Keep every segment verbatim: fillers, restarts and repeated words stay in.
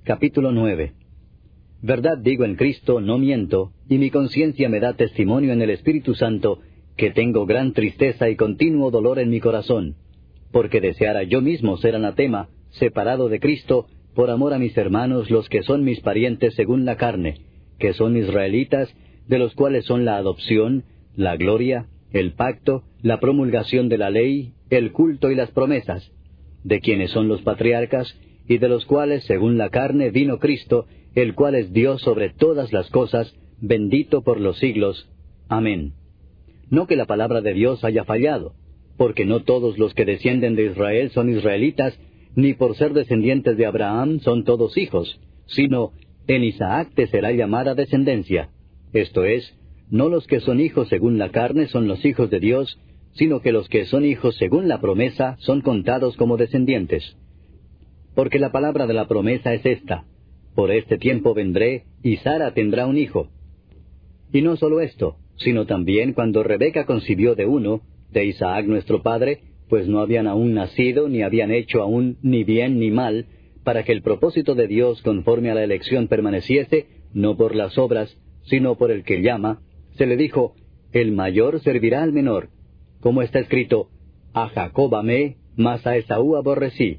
Capítulo nueve. Verdad digo en Cristo, no miento, y mi conciencia me da testimonio en el Espíritu Santo, que tengo gran tristeza y continuo dolor en mi corazón, porque deseara yo mismo ser anatema, separado de Cristo, por amor a mis hermanos, los que son mis parientes según la carne, que son israelitas, de los cuales son la adopción, la gloria, el pacto, la promulgación de la ley, el culto y las promesas, de quienes son los patriarcas, y de los cuales, según la carne, vino Cristo, el cual es Dios sobre todas las cosas, bendito por los siglos. Amén. No que la palabra de Dios haya fallado, porque no todos los que descienden de Israel son israelitas, ni por ser descendientes de Abraham son todos hijos, sino en Isaac te será llamada descendencia. Esto es, no los que son hijos según la carne son los hijos de Dios, sino que los que son hijos según la promesa son contados como descendientes. Porque la palabra de la promesa es esta: por este tiempo vendré, y Sara tendrá un hijo. Y no solo esto, sino también cuando Rebeca concibió de uno, de Isaac nuestro padre, pues no habían aún nacido, ni habían hecho aún ni bien ni mal, para que el propósito de Dios conforme a la elección permaneciese, no por las obras, sino por el que llama, se le dijo: el mayor servirá al menor. Como está escrito: a Jacob amé, mas a Esaú aborrecí.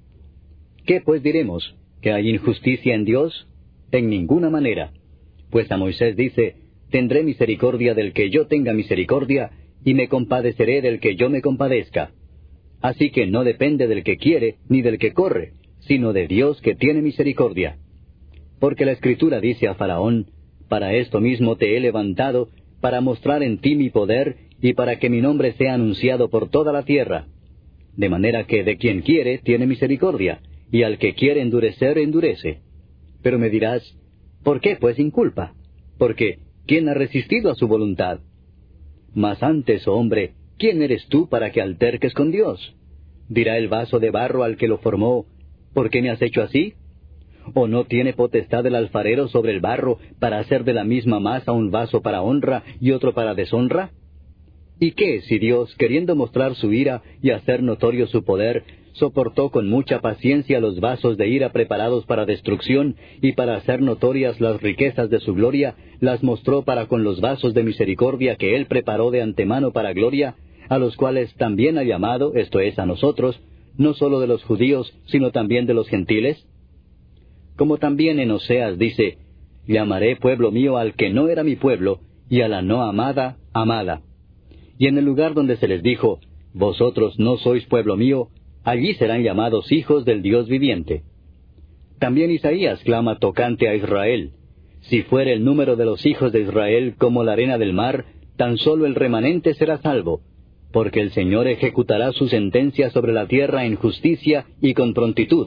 ¿Qué pues diremos? ¿Que hay injusticia en Dios? En ninguna manera. Pues a Moisés dice: tendré misericordia del que yo tenga misericordia, y me compadeceré del que yo me compadezca. Así que no depende del que quiere, ni del que corre, sino de Dios que tiene misericordia. Porque la Escritura dice a Faraón: para esto mismo te he levantado, para mostrar en ti mi poder, y para que mi nombre sea anunciado por toda la tierra. De manera que de quien quiere tiene misericordia, y al que quiere endurecer, endurece. Pero me dirás: ¿por qué pues inculpa? Porque ¿quién ha resistido a su voluntad? Mas antes, oh hombre, ¿quién eres tú para que alterques con Dios? Dirá el vaso de barro al que lo formó: ¿por qué me has hecho así? ¿O no tiene potestad el alfarero sobre el barro para hacer de la misma masa un vaso para honra y otro para deshonra? ¿Y qué si Dios, queriendo mostrar su ira y hacer notorio su poder, soportó con mucha paciencia los vasos de ira preparados para destrucción, y para hacer notorias las riquezas de su gloria, las mostró para con los vasos de misericordia que Él preparó de antemano para gloria, a los cuales también ha llamado, esto es, a nosotros, no sólo de los judíos, sino también de los gentiles? Como también en Oseas dice: llamaré pueblo mío al que no era mi pueblo, y a la no amada, amada. Y en el lugar donde se les dijo: vosotros no sois pueblo mío, allí serán llamados hijos del Dios viviente. También Isaías clama tocante a Israel: si fuere el número de los hijos de Israel como la arena del mar, tan solo el remanente será salvo, porque el Señor ejecutará su sentencia sobre la tierra en justicia y con prontitud.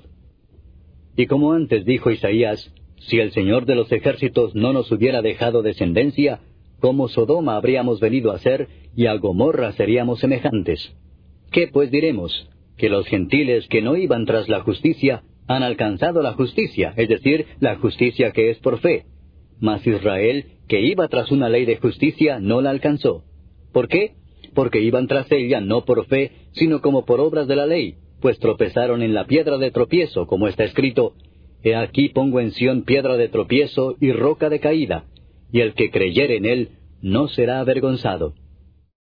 Y como antes dijo Isaías: si el Señor de los ejércitos no nos hubiera dejado descendencia, como Sodoma habríamos venido a ser, y a Gomorra seríamos semejantes. ¿Qué pues diremos? Que los gentiles que no iban tras la justicia han alcanzado la justicia, es decir, la justicia que es por fe. Mas Israel, que iba tras una ley de justicia, no la alcanzó. ¿Por qué? Porque iban tras ella no por fe, sino como por obras de la ley, pues tropezaron en la piedra de tropiezo, como está escrito: he aquí pongo en Sión piedra de tropiezo y roca de caída, y el que creyere en él no será avergonzado.